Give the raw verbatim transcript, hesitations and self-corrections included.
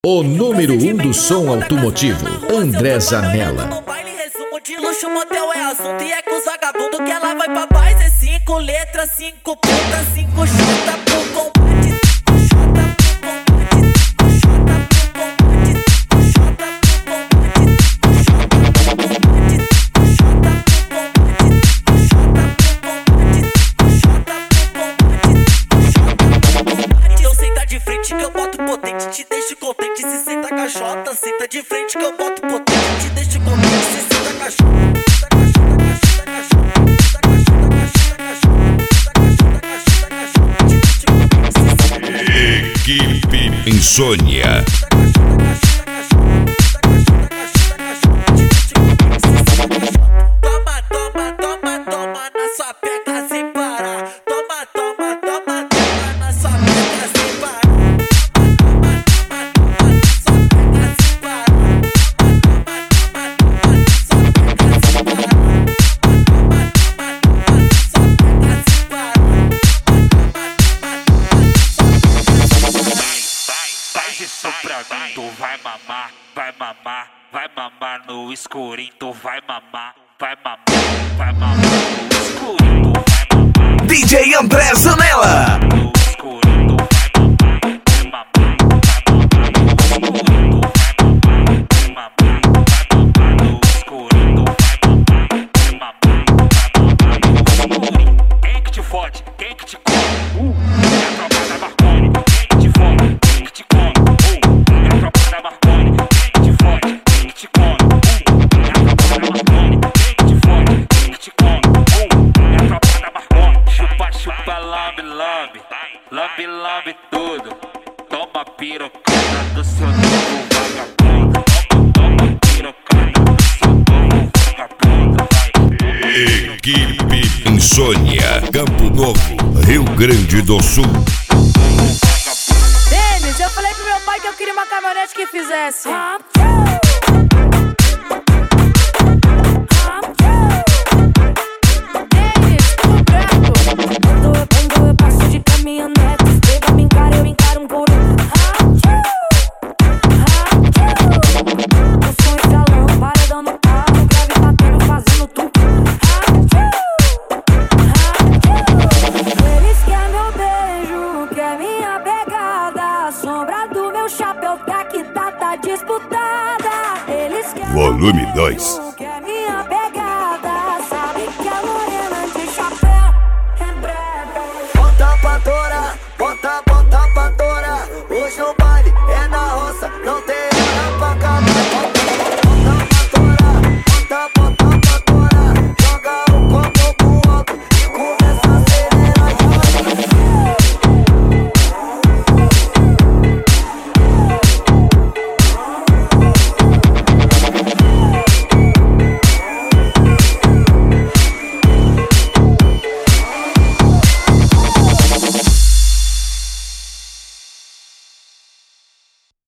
O número um do som automotivo, André Zanella. No baile, resumo de luxo, motel é assunto. E é com os vagabundos que ela vai pra paz. É cinco letras, cinco putas, cinco chota pro combate. Chota pro combate, chota pro combate, chota pro combate, chota pro combate, chota pro combate. Eu senta de frente que eu boto potente, te deixo contente. Se senta caixota, senta de frente que eu boto potente, te deixo contente. Se senta caixota. Equipe Insônia. Toma, toma, toma, toma na sua peca sem parar. Toma, toma, toma, toma na sua peca sem parar. Isso pra mim, tu vai mamar, vai mamar, vai mamar no escurinho, tu vai mamar, vai mamar, vai mamar no escurinho, tu vai mamar. D J André Zanella. No escurinho, tu vai mamar, vai mamar, vai mamar no escurinho, tu vai mamar, vai mamar, vai mamar no escurinho, tu vai mamar, vai mamar, vai mamar no escurinho. Quem que te fode? Quem que te come? É a tropa da Marconi. Quem que te fode? Quem que te come? Lambe, lambe tudo, toma pirocada do seu novo vagabundo. Toma, toma pirocada do seu novo vagabundo, vai. Equipe Insônia, Campo Novo, Rio Grande do Sul. Denis, eu falei pro meu pai que eu queria uma caminhonete que fizesse. Denis, tô bravo. Quando eu, quando eu passo de caminhonete, beba me encara, eu encaro um guru. O som estralando, paredão no carro, grave batendo, fazendo tudo. Eles querem meu beijo, quer minha pegada. A sombra do meu chapéu tá que tá, tá disputada. Eles querem Volume dois.